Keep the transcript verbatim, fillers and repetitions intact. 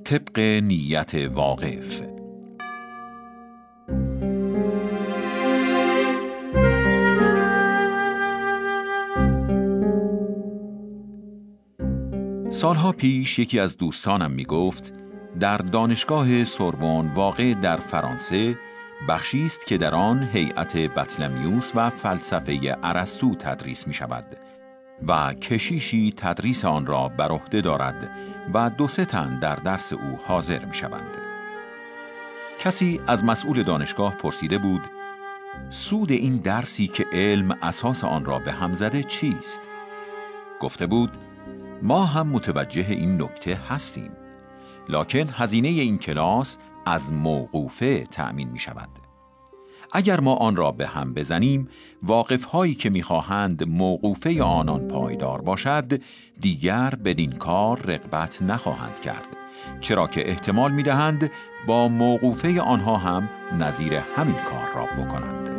طبق نیت واقف. سالها پیش یکی از دوستانم می گفت در دانشگاه سوربن واقع در فرانسه بخشی است که در آن هیئت بطلمیوس و فلسفه ارسطو تدریس می شود و کشیشی تدریس آن را بر عهده دارد و دو سه تن در درس او حاضر می شوند. کسی از مسئول دانشگاه پرسیده بود سود این درسی که علم اساس آن را به هم زده چیست؟ گفته بود ما هم متوجه این نکته هستیم، لکن هزینه این کلاس از موقوفه تأمین می شود. اگر ما آن را به هم بزنیم، واقف هایی که می خواهند موقوفه آنان پایدار باشد دیگر بدین کار رغبت نخواهند کرد، چرا که احتمال می دهند با موقوفه آنها هم نظیر همین کار را بکنند.